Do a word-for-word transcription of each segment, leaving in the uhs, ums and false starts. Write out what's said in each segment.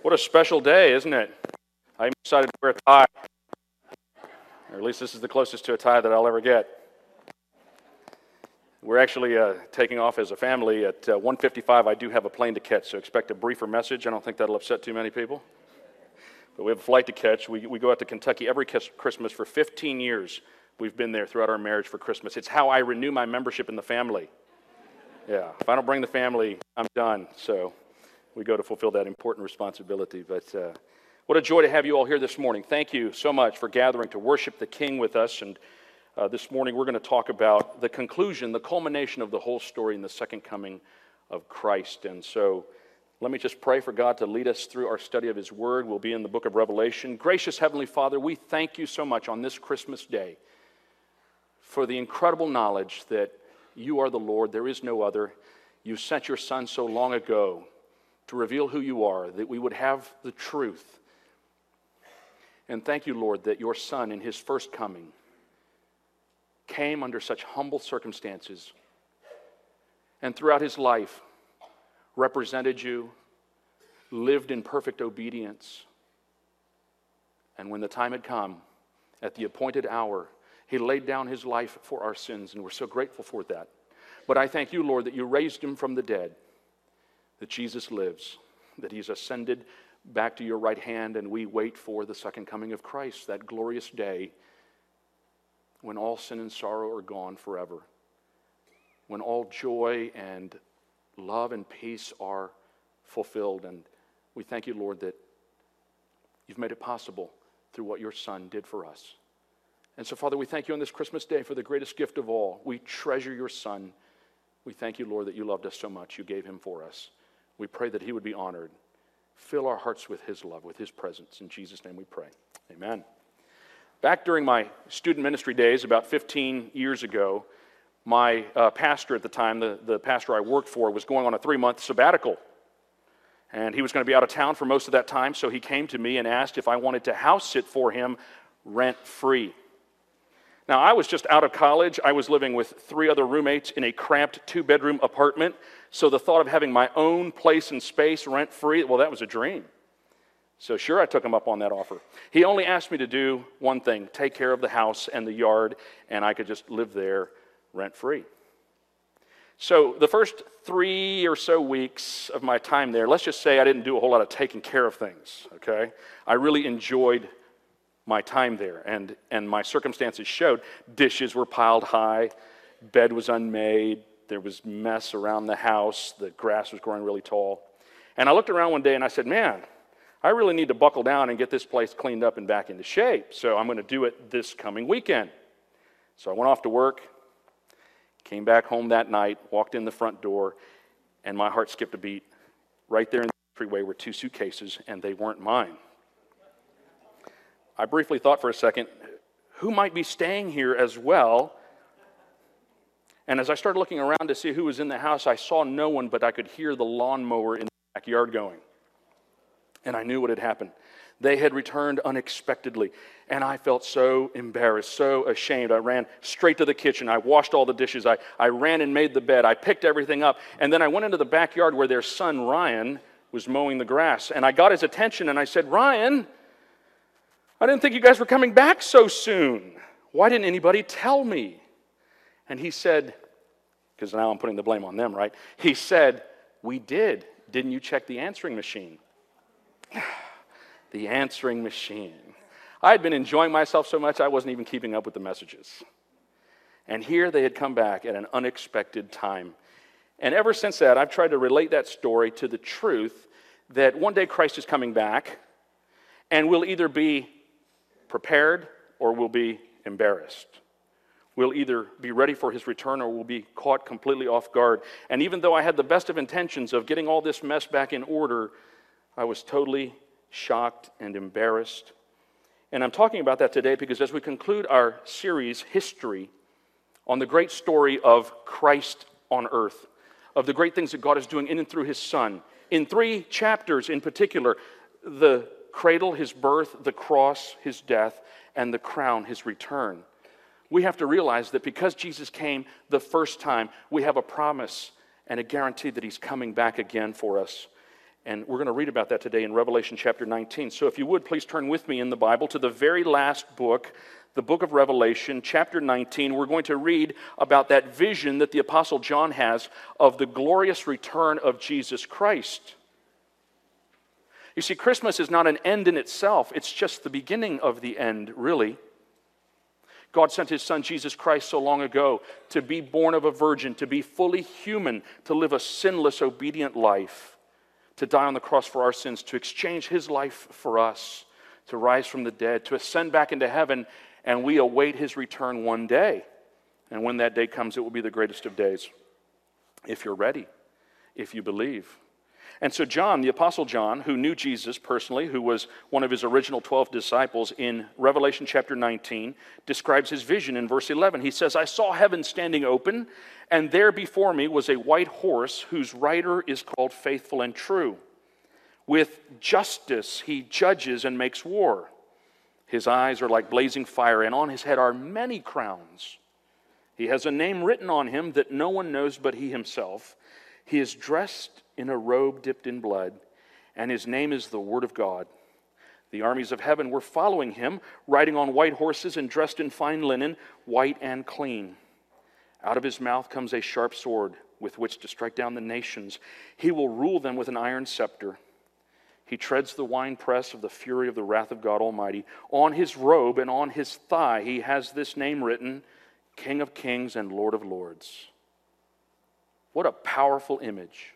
What a special day, isn't it? I'm excited to wear a tie. Or at least this is the closest to a tie that I'll ever get. We're actually uh, taking off as a family. At uh, one fifty-five, I do have a plane to catch, so expect a briefer message. I don't think that'll upset too many people. But we have a flight to catch. We, we go out to Kentucky every Christmas for fifteen years. We've been there throughout our marriage for Christmas. It's how I renew my membership in the family. Yeah, if I don't bring the family, I'm done. So we go to fulfill that important responsibility. But uh, what a joy to have you all here this morning. Thank you so much for gathering to worship the King with us. And uh, this morning we're going to talk about the conclusion, the culmination of the whole story in the second coming of Christ. And so let me just pray for God to lead us through our study of His Word. We'll be in the book of Revelation. Gracious Heavenly Father, we thank you so much on this Christmas day for the incredible knowledge that you are the Lord, there is no other. You sent your Son so long ago to reveal who you are, that we would have the truth. And thank you, Lord, that your Son in His first coming came under such humble circumstances and throughout His life represented you, lived in perfect obedience. And when the time had come, at the appointed hour, He laid down His life for our sins, and we're so grateful for that. But I thank you, Lord, that you raised Him from the dead, that Jesus lives, that He's ascended back to your right hand, and we wait for the second coming of Christ, that glorious day when all sin and sorrow are gone forever, when all joy and love and peace are fulfilled. And we thank you, Lord, that you've made it possible through what your Son did for us. And so, Father, we thank you on this Christmas day for the greatest gift of all. We treasure your Son. We thank you, Lord, that you loved us so much. You gave him for us. We pray that he would be honored. Fill our hearts with his love, with his presence. In Jesus' name we pray. Amen. Back during my student ministry days, about fifteen years ago, my uh, pastor at the time, the, the pastor I worked for, was going on a three-month sabbatical. And he was going to be out of town for most of that time, so he came to me and asked if I wanted to house sit for him rent-free. Now, I was just out of college. I was living with three other roommates in a cramped two-bedroom apartment, so the thought of having my own place and space rent-free, well, that was a dream. So sure, I took him up on that offer. He only asked me to do one thing, take care of the house and the yard, and I could just live there rent-free. So the first three or so weeks of my time there, let's just say I didn't do a whole lot of taking care of things, okay? I really enjoyed my time there, and, and my circumstances showed. Dishes were piled high, bed was unmade, there was mess around the house, the grass was growing really tall. And I looked around one day and I said, man, I really need to buckle down and get this place cleaned up and back into shape, so I'm going to do it this coming weekend. So I went off to work, came back home that night, walked in the front door, and my heart skipped a beat. Right there in the entryway were two suitcases, and they weren't mine. I briefly thought for a second, who might be staying here as well? And as I started looking around to see who was in the house, I saw no one, but I could hear the lawnmower in the backyard going. And I knew what had happened. They had returned unexpectedly, and I felt so embarrassed, so ashamed. I ran straight to the kitchen. I washed all the dishes. I, I ran and made the bed. I picked everything up, and then I went into the backyard where their son, Ryan, was mowing the grass. And I got his attention, and I said, Ryan, I didn't think you guys were coming back so soon. Why didn't anybody tell me? And he said, because now I'm putting the blame on them, right? He said, we did. Didn't you check the answering machine? The answering machine. I had been enjoying myself so much I wasn't even keeping up with the messages. And here they had come back at an unexpected time. And ever since that, I've tried to relate that story to the truth that one day Christ is coming back, and we'll either be prepared or we'll be embarrassed. We'll either be ready for his return or we'll be caught completely off guard. And even though I had the best of intentions of getting all this mess back in order, I was totally shocked and embarrassed. And I'm talking about that today because as we conclude our series, History, on the great story of Christ on earth, of the great things that God is doing in and through his Son, in three chapters in particular, the cradle, his birth, the cross, his death, and the crown, his return. We have to realize that because Jesus came the first time, we have a promise and a guarantee that he's coming back again for us. And we're going to read about that today in Revelation chapter nineteen. So if you would, please turn with me in the Bible to the very last book, the book of Revelation, chapter nineteen. We're going to read about that vision that the Apostle John has of the glorious return of Jesus Christ. You see, Christmas is not an end in itself. It's just the beginning of the end, really. God sent His Son, Jesus Christ, so long ago to be born of a virgin, to be fully human, to live a sinless, obedient life, to die on the cross for our sins, to exchange His life for us, to rise from the dead, to ascend back into heaven, and we await His return one day. And when that day comes, it will be the greatest of days, if you're ready, if you believe. And so John, the Apostle John, who knew Jesus personally, who was one of His original twelve disciples, in Revelation chapter nineteen, describes his vision in verse eleven. He says, "I saw heaven standing open, and there before me was a white horse whose rider is called Faithful and True. With justice he judges and makes war. His eyes are like blazing fire, and on his head are many crowns. He has a name written on him that no one knows but he himself. He is dressed in a robe dipped in blood, and his name is the Word of God. The armies of heaven were following him, riding on white horses and dressed in fine linen, white and clean. Out of his mouth comes a sharp sword with which to strike down the nations. He will rule them with an iron scepter. He treads the winepress of the fury of the wrath of God Almighty. On his robe and on his thigh he has this name written, King of Kings and Lord of Lords." What a powerful image.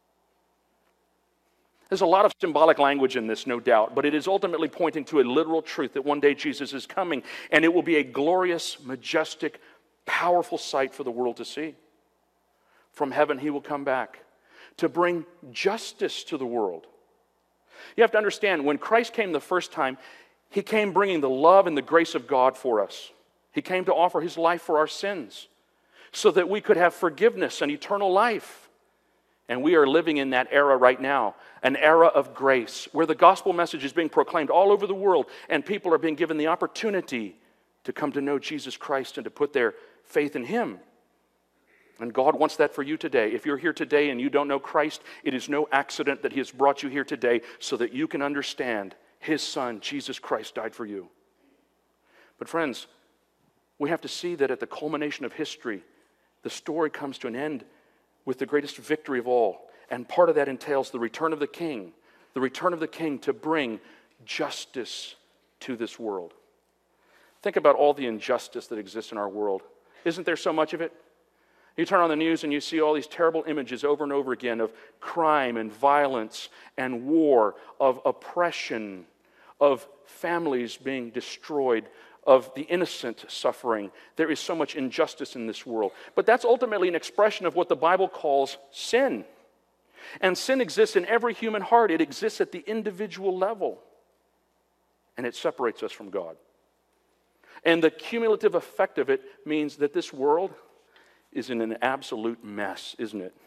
There's a lot of symbolic language in this, no doubt, but it is ultimately pointing to a literal truth that one day Jesus is coming, and it will be a glorious, majestic, powerful sight for the world to see. From heaven he will come back to bring justice to the world. You have to understand, when Christ came the first time, He came bringing the love and the grace of God for us. He came to offer His life for our sins so that we could have forgiveness and eternal life. And we are living in that era right now, an era of grace, where the gospel message is being proclaimed all over the world, and people are being given the opportunity to come to know Jesus Christ and to put their faith in Him. And God wants that for you today. If you're here today and you don't know Christ, it is no accident that He has brought you here today so that you can understand His Son, Jesus Christ, died for you. But friends, we have to see that at the culmination of history, the story comes to an end with the greatest victory of all. And part of that entails the return of the King, the return of the King to bring justice to this world. Think about all the injustice that exists in our world. Isn't there so much of it? You turn on the news and you see all these terrible images over and over again of crime and violence and war, of oppression, of families being destroyed, of the innocent suffering. There is so much injustice in this world. But that's ultimately an expression of what the Bible calls sin. And sin exists in every human heart. It exists at the individual level. And it separates us from God. And the cumulative effect of it means that this world is in an absolute mess, isn't it?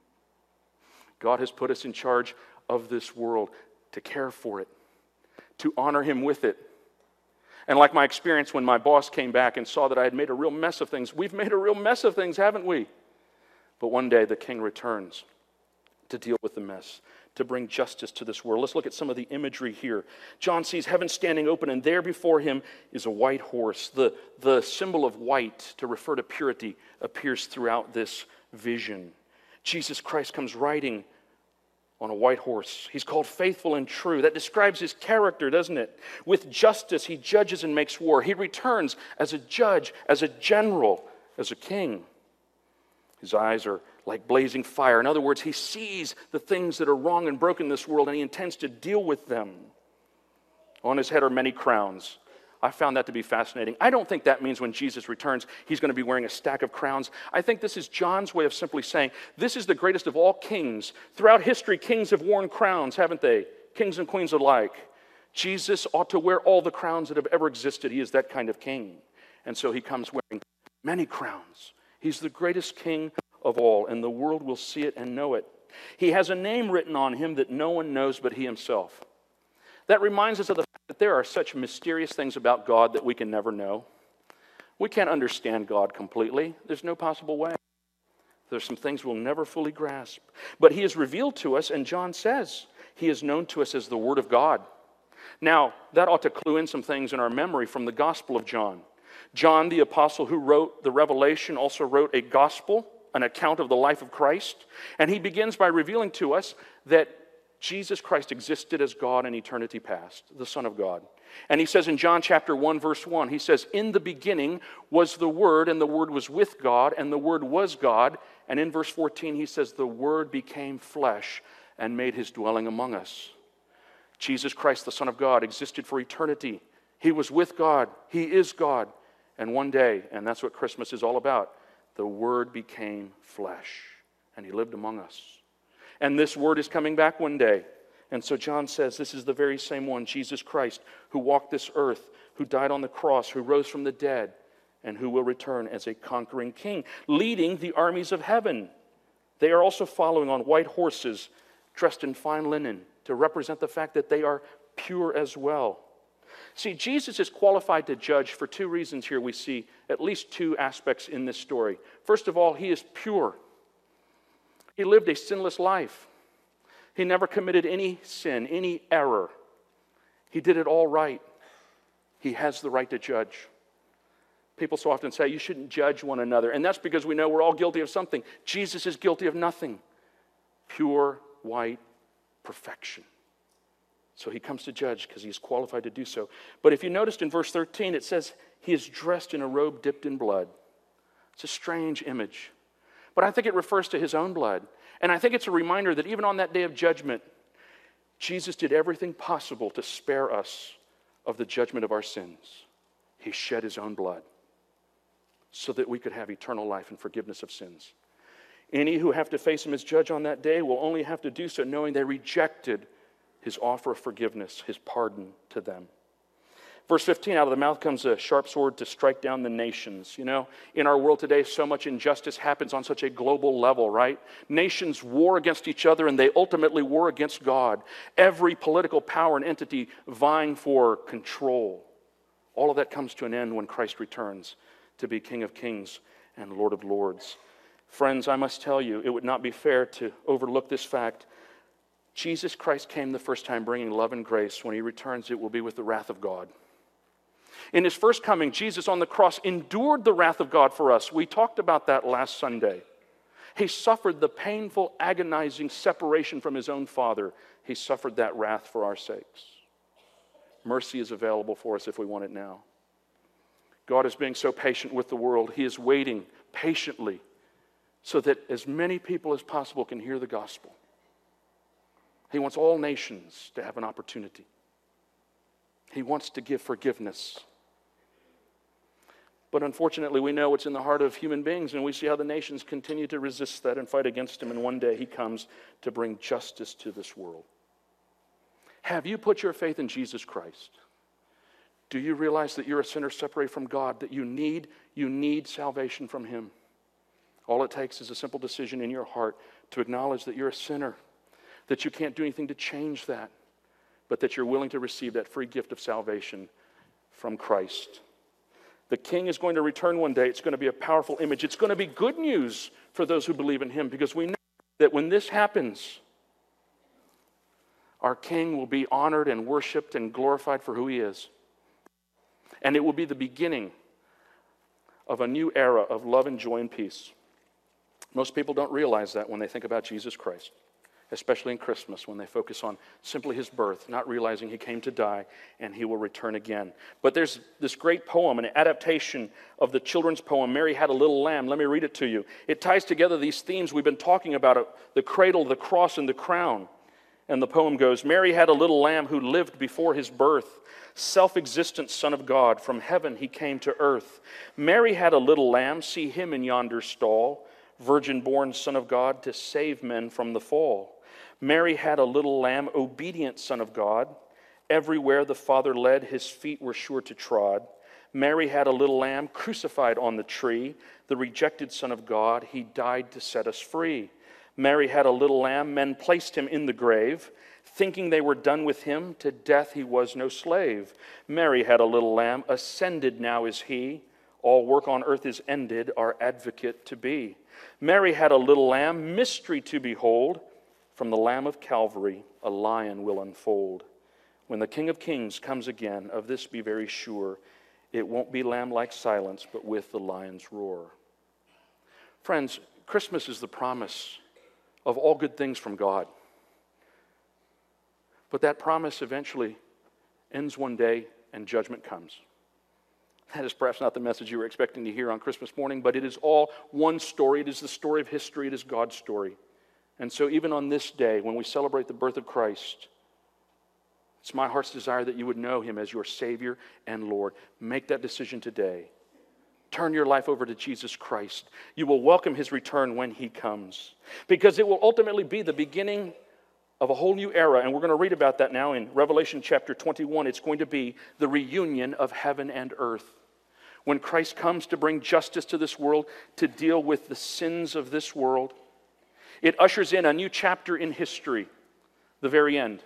God has put us in charge of this world to care for it, to honor Him with it. And like my experience when my boss came back and saw that I had made a real mess of things, we've made a real mess of things, haven't we? But one day the King returns to deal with the mess, to bring justice to this world. Let's look at some of the imagery here. John sees heaven standing open, and there before him is a white horse. The, the symbol of white, to refer to purity, appears throughout this vision. Jesus Christ comes riding on a white horse. He's called Faithful and True. That describes His character, doesn't it? With justice, He judges and makes war. He returns as a judge, as a general, as a king. His eyes are like blazing fire. In other words, He sees the things that are wrong and broken in this world, and He intends to deal with them. On His head are many crowns. I found that to be fascinating. I don't think that means when Jesus returns, He's going to be wearing a stack of crowns. I think this is John's way of simply saying, this is the greatest of all kings. Throughout history, kings have worn crowns, haven't they? Kings and queens alike. Jesus ought to wear all the crowns that have ever existed. He is that kind of king. And so He comes wearing many crowns. He's the greatest king of all, and the world will see it and know it. He has a name written on Him that no one knows but He Himself. That reminds us of the fact that there are such mysterious things about God that we can never know. We can't understand God completely. There's no possible way. There's some things we'll never fully grasp. But he is revealed to us, and John says he is known to us as the Word of God. Now, that ought to clue in some things in our memory from the Gospel of John. John, the apostle who wrote the Revelation, also wrote a gospel, an account of the life of Christ. And he begins by revealing to us that Jesus Christ existed as God in eternity past, the Son of God. And he says in John chapter one, verse one, he says, "In the beginning was the Word, and the Word was with God, and the Word was God." And in verse fourteen, he says, "The Word became flesh and made his dwelling among us." Jesus Christ, the Son of God, existed for eternity. He was with God. He is God. And one day, and that's what Christmas is all about, the Word became flesh, and he lived among us. And this Word is coming back one day. And so John says this is the very same one, Jesus Christ, who walked this earth, who died on the cross, who rose from the dead, and who will return as a conquering king, leading the armies of heaven. They are also following on white horses, dressed in fine linen, to represent the fact that they are pure as well. See, Jesus is qualified to judge for two reasons here. We see at least two aspects in this story. First of all, he is pure. He lived a sinless life. He never committed any sin, any error. He did it all right. He has the right to judge. People so often say, you shouldn't judge one another. And that's because we know we're all guilty of something. Jesus is guilty of nothing. Pure, white perfection. So he comes to judge because he's qualified to do so. But if you noticed in verse thirteen, it says he is dressed in a robe dipped in blood. It's a strange image. But I think it refers to his own blood. And I think it's a reminder that even on that day of judgment, Jesus did everything possible to spare us of the judgment of our sins. He shed his own blood so that we could have eternal life and forgiveness of sins. Any who have to face him as judge on that day will only have to do so knowing they rejected his offer of forgiveness, his pardon to them. Verse fifteen, out of the mouth comes a sharp sword to strike down the nations. You know, in our world today, so much injustice happens on such a global level, right? Nations war against each other, and they ultimately war against God. Every political power and entity vying for control. All of that comes to an end when Christ returns to be King of Kings and Lord of Lords. Friends, I must tell you, it would not be fair to overlook this fact. Jesus Christ came the first time bringing love and grace. When he returns, it will be with the wrath of God. In his first coming, Jesus on the cross endured the wrath of God for us. We talked about that last Sunday. He suffered the painful, agonizing separation from his own Father. He suffered that wrath for our sakes. Mercy is available for us if we want it now. God is being so patient with the world. He is waiting patiently so that as many people as possible can hear the gospel. He wants all nations to have an opportunity. He wants to give forgiveness. But unfortunately, we know what's in the heart of human beings, and we see how the nations continue to resist that and fight against him, and one day he comes to bring justice to this world. Have you put your faith in Jesus Christ? Do you realize that you're a sinner separated from God, that you need, you need salvation from him? All it takes is a simple decision in your heart to acknowledge that you're a sinner, that you can't do anything to change that, but that you're willing to receive that free gift of salvation from Christ. The King is going to return one day. It's going to be a powerful image. It's going to be good news for those who believe in him, because we know that when this happens, our King will be honored and worshiped and glorified for who he is. And it will be the beginning of a new era of love and joy and peace. Most people don't realize that when they think about Jesus Christ, especially in Christmas, when they focus on simply his birth, not realizing he came to die and he will return again. But there's this great poem, an adaptation of the children's poem, Mary Had a Little Lamb. Let me read it to you. It ties together these themes we've been talking about, the cradle, the cross, and the crown. And the poem goes, Mary had a little lamb who lived before his birth, self-existent Son of God, from heaven he came to earth. Mary had a little lamb, see him in yonder stall, virgin-born Son of God, to save men from the fall. Mary had a little lamb, obedient Son of God. Everywhere the Father led, his feet were sure to trod. Mary had a little lamb, crucified on the tree, the rejected Son of God. He died to set us free. Mary had a little lamb, men placed him in the grave, thinking they were done with him, to death he was no slave. Mary had a little lamb, ascended now is he, all work on earth is ended, our advocate to be. Mary had a little lamb, mystery to behold. From the Lamb of Calvary, a lion will unfold. When the King of Kings comes again, of this be very sure, it won't be lamb-like silence, but with the lion's roar. Friends, Christmas is the promise of all good things from God. But that promise eventually ends one day and judgment comes. That is perhaps not the message you were expecting to hear on Christmas morning, but it is all one story. It is the story of history. It is God's story. And so even on this day, when we celebrate the birth of Christ, it's my heart's desire that you would know Him as your Savior and Lord. Make that decision today. Turn your life over to Jesus Christ. You will welcome His return when He comes, because it will ultimately be the beginning of a whole new era, and we're going to read about that now in Revelation chapter twenty-one. It's going to be the reunion of heaven and earth. When Christ comes to bring justice to this world, to deal with the sins of this world, it ushers in a new chapter in history, the very end.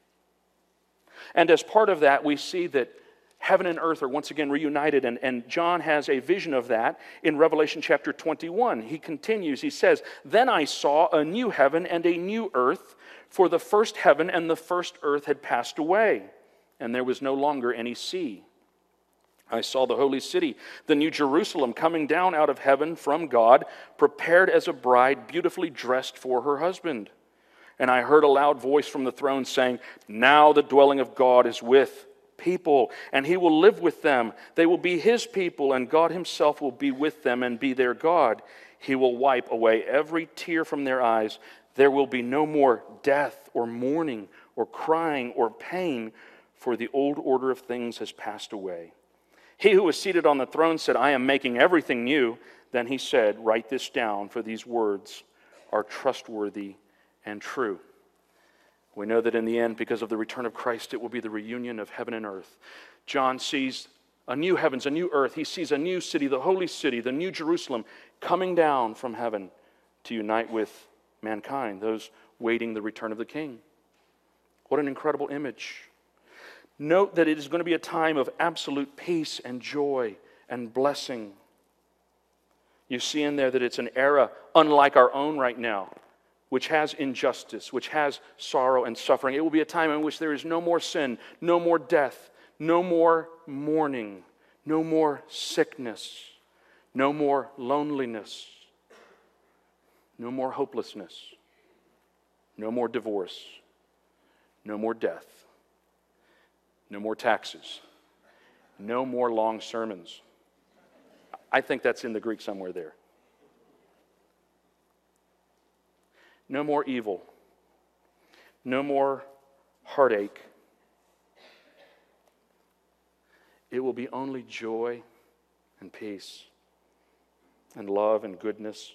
And as part of that, we see that heaven and earth are once again reunited, and, and John has a vision of that in Revelation chapter twenty-one. He continues, he says, "Then I saw a new heaven and a new earth, for the first heaven and the first earth had passed away, and there was no longer any sea. I saw the holy city, the new Jerusalem, coming down out of heaven from God, prepared as a bride, beautifully dressed for her husband. And I heard a loud voice from the throne saying, 'Now the dwelling of God is with people, and He will live with them. They will be His people, and God Himself will be with them and be their God. He will wipe away every tear from their eyes. There will be no more death or mourning or crying or pain, for the old order of things has passed away.' He who was seated on the throne said, 'I am making everything new.' Then He said, 'Write this down, for these words are trustworthy and true.'" We know that in the end, because of the return of Christ, it will be the reunion of heaven and earth. John sees a new heavens, a new earth. He sees a new city, the holy city, the new Jerusalem, coming down from heaven to unite with mankind, those waiting the return of the King. What an incredible image. Note that it is going to be a time of absolute peace and joy and blessing. You see in there that it's an era unlike our own right now, which has injustice, which has sorrow and suffering. It will be a time in which there is no more sin, no more death, no more mourning, no more sickness, no more loneliness, no more hopelessness, no more divorce, no more death, no more taxes, no more long sermons. I think that's in the Greek somewhere there. No more evil. No more heartache. It will be only joy and peace and love and goodness.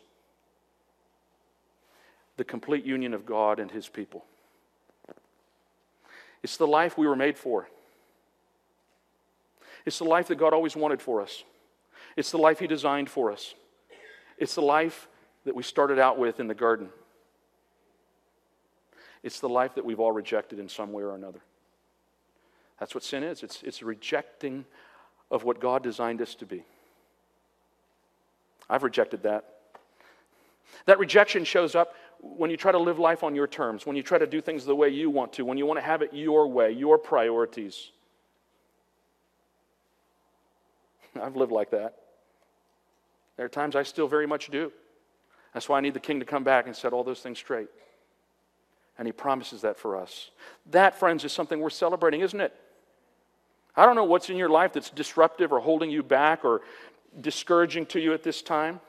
The complete union of God and His people. It's the life we were made for. It's the life that God always wanted for us. It's the life He designed for us. It's the life that we started out with in the garden. It's the life that we've all rejected in some way or another. That's what sin is. It's, it's a rejecting of what God designed us to be. I've rejected that. That rejection shows up when you try to live life on your terms, when you try to do things the way you want to, when you want to have it your way, your priorities. I've lived like that. There are times I still very much do. That's why I need the King to come back and set all those things straight. And He promises that for us. That, friends, is something we're celebrating, isn't it? I don't know what's in your life that's disruptive or holding you back or discouraging to you at this time.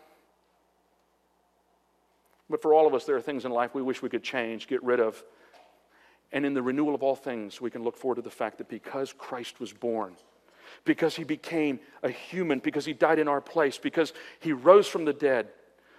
But for all of us, there are things in life we wish we could change, get rid of. And in the renewal of all things, we can look forward to the fact that because Christ was born, because He became a human, because He died in our place, because He rose from the dead,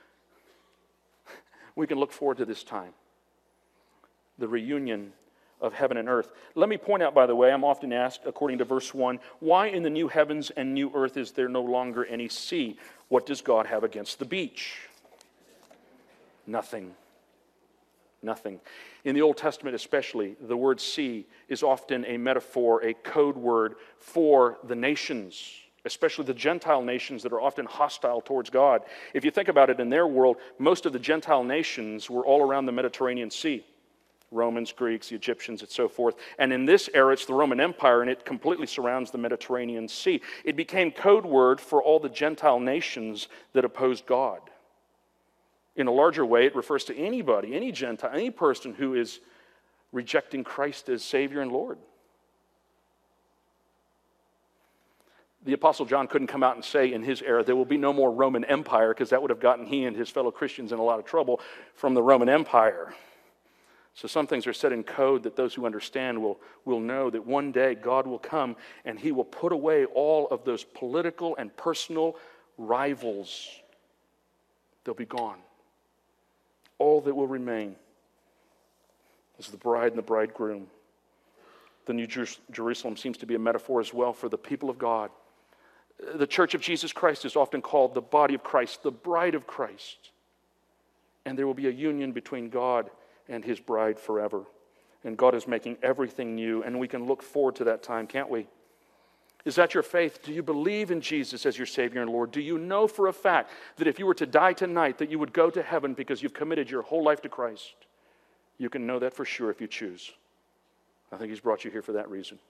we can look forward to this time. The reunion of heaven and earth. Let me point out, by the way, I'm often asked, according to verse one, why in the new heavens and new earth is there no longer any sea? What does God have against the beach? Nothing. Nothing. In the Old Testament especially, the word sea is often a metaphor, a code word for the nations, especially the Gentile nations that are often hostile towards God. If you think about it, in their world, most of the Gentile nations were all around the Mediterranean Sea. Romans, Greeks, the Egyptians, and so forth. And in this era, it's the Roman Empire, and it completely surrounds the Mediterranean Sea. It became code word for all the Gentile nations that opposed God. In a larger way, it refers to anybody, any Gentile, any person who is rejecting Christ as Savior and Lord. The Apostle John couldn't come out and say in his era, there will be no more Roman Empire, because that would have gotten he and his fellow Christians in a lot of trouble from the Roman Empire. So some things are set in code that those who understand will, will know that one day God will come and he will put away all of those political and personal rivals. They'll be gone. All that will remain is the bride and the bridegroom. The New Jerusalem seems to be a metaphor as well for the people of God. The church of Jesus Christ is often called the body of Christ, the bride of Christ. And there will be a union between God and his bride forever. And God is making everything new, and we can look forward to that time, can't we? Is that your faith? Do you believe in Jesus as your Savior and Lord? Do you know for a fact that if you were to die tonight that you would go to heaven because you've committed your whole life to Christ? You can know that for sure if you choose. I think he's brought you here for that reason.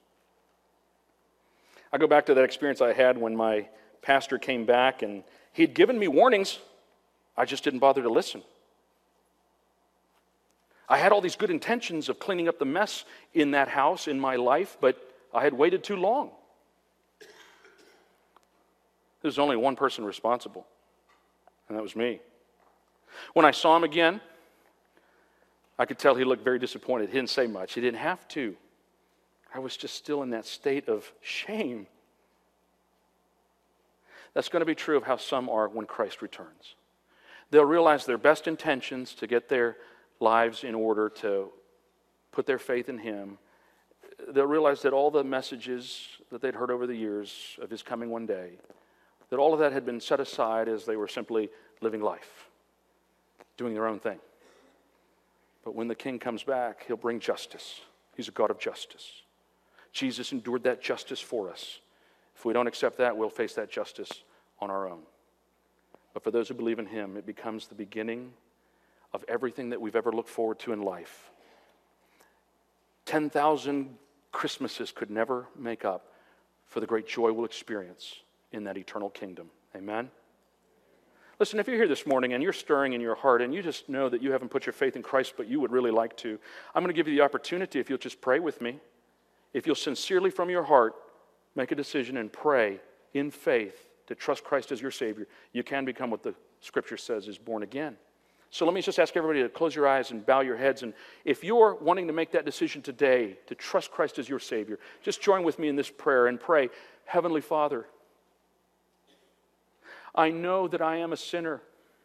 I go back to that experience I had when my pastor came back, and he'd given me warnings. I just didn't bother to listen. I had all these good intentions of cleaning up the mess in that house, in my life, but I had waited too long. There's only one person responsible, and that was me. When I saw him again, I could tell he looked very disappointed. He didn't say much. He didn't have to. I was just still in that state of shame. That's going to be true of how some are when Christ returns. They'll realize their best intentions to get their lives in order, to put their faith in him. They'll realize that all the messages that they'd heard over the years of his coming one day, that all of that had been set aside as they were simply living life, doing their own thing. But when the King comes back, he'll bring justice. He's a God of justice. Jesus endured that justice for us. If we don't accept that, we'll face that justice on our own. But for those who believe in him, it becomes the beginning of everything that we've ever looked forward to in life. ten thousand Christmases could never make up for the great joy we'll experience in that eternal kingdom. Amen? Listen, if you're here this morning and you're stirring in your heart and you just know that you haven't put your faith in Christ, but you would really like to, I'm going to give you the opportunity, if you'll just pray with me. If you'll sincerely from your heart make a decision and pray in faith to trust Christ as your Savior, you can become what the Scripture says is born again. So let me just ask everybody to close your eyes and bow your heads. And if you're wanting to make that decision today to trust Christ as your Savior, just join with me in this prayer and pray, Heavenly Father, I know that I am a sinner.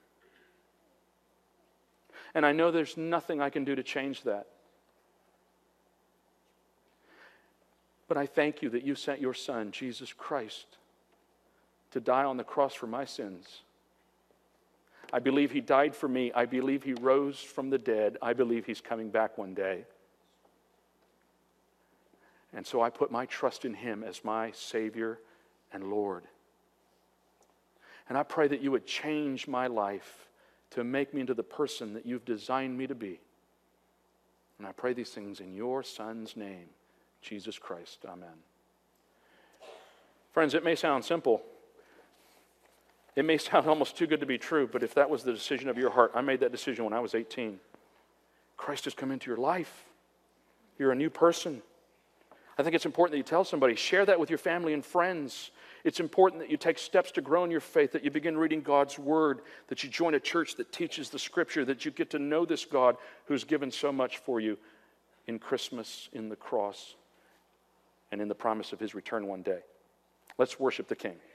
And I know there's nothing I can do to change that. But I thank you that you sent your Son, Jesus Christ, to die on the cross for my sins. I believe he died for me. I believe he rose from the dead. I believe he's coming back one day. And so I put my trust in him as my Savior and Lord. And I pray that you would change my life to make me into the person that you've designed me to be. And I pray these things in your Son's name, Jesus Christ. Amen. Friends, it may sound simple. It may sound almost too good to be true, but if that was the decision of your heart, I made that decision when I was eighteen. Christ has come into your life. You're a new person. I think it's important that you tell somebody. Share that with your family and friends. It's important that you take steps to grow in your faith, that you begin reading God's Word, that you join a church that teaches the Scripture, that you get to know this God who's given so much for you in Christmas, in the cross, and in the promise of his return one day. Let's worship the King.